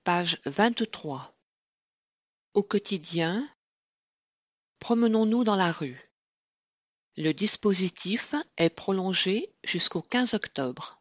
Page 23. Au quotidien, promenons-nous dans la rue. Le dispositif est prolongé jusqu'au 15 octobre.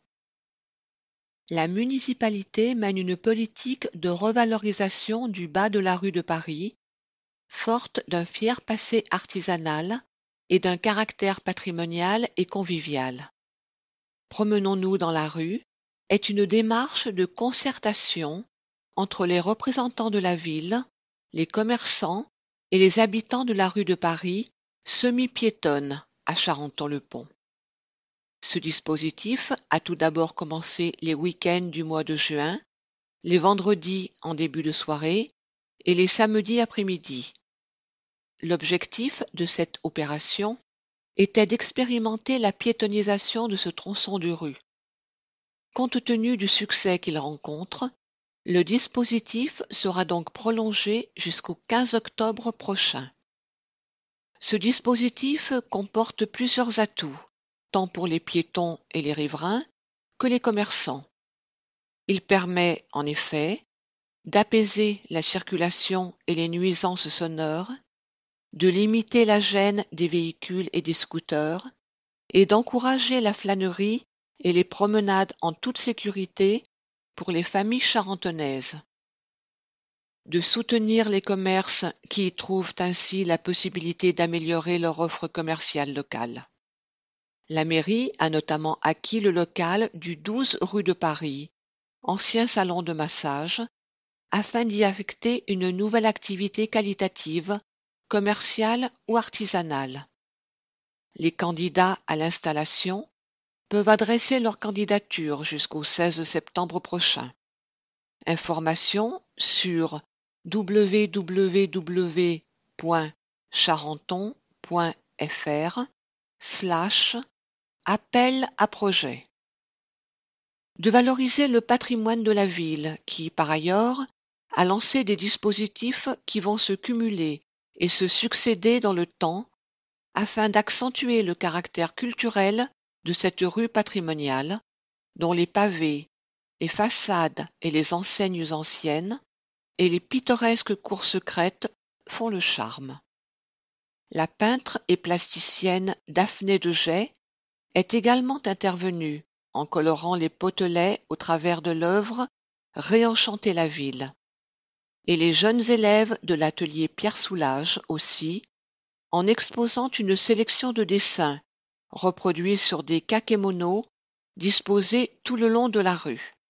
La municipalité mène une politique de revalorisation du bas de la rue de Paris, forte d'un fier passé artisanal et d'un caractère patrimonial et convivial. Promenons-nous dans la rue est une démarche de concertation entre les représentants de la ville, les commerçants et les habitants de la rue de Paris, semi-piétonne à Charenton-le-Pont. Ce dispositif a tout d'abord commencé les week-ends du mois de juin, les vendredis en début de soirée et les samedis après-midi. L'objectif de cette opération était d'expérimenter la piétonnisation de ce tronçon de rue. Compte tenu du succès qu'il rencontre, le dispositif sera donc prolongé jusqu'au 15 octobre prochain. Ce dispositif comporte plusieurs atouts, tant pour les piétons et les riverains que les commerçants. Il permet, en effet, d'apaiser la circulation et les nuisances sonores, de limiter la gêne des véhicules et des scooters, et d'encourager la flânerie et les promenades en toute sécurité pour les familles charentonnaises. De soutenir les commerces qui y trouvent ainsi la possibilité d'améliorer leur offre commerciale locale. La mairie a notamment acquis le local du 12 rue de Paris, ancien salon de massage, afin d'y affecter une nouvelle activité qualitative, commerciale ou artisanale. Les candidats à l'installation peuvent adresser leur candidature jusqu'au 16 septembre prochain. Informations sur www.charenton.fr/appel à projet. De valoriser le patrimoine de la ville qui, par ailleurs, a lancé des dispositifs qui vont se cumuler et se succéder dans le temps afin d'accentuer le caractère culturel de cette rue patrimoniale, dont les pavés, les façades et les enseignes anciennes et les pittoresques cours secrètes font le charme. La peintre et plasticienne Daphné Degey est également intervenue en colorant les potelets au travers de l'œuvre Réenchanter la ville. Et les jeunes élèves de l'atelier Pierre Soulages aussi, en exposant une sélection de dessins reproduits sur des kakémonos disposés tout le long de la rue.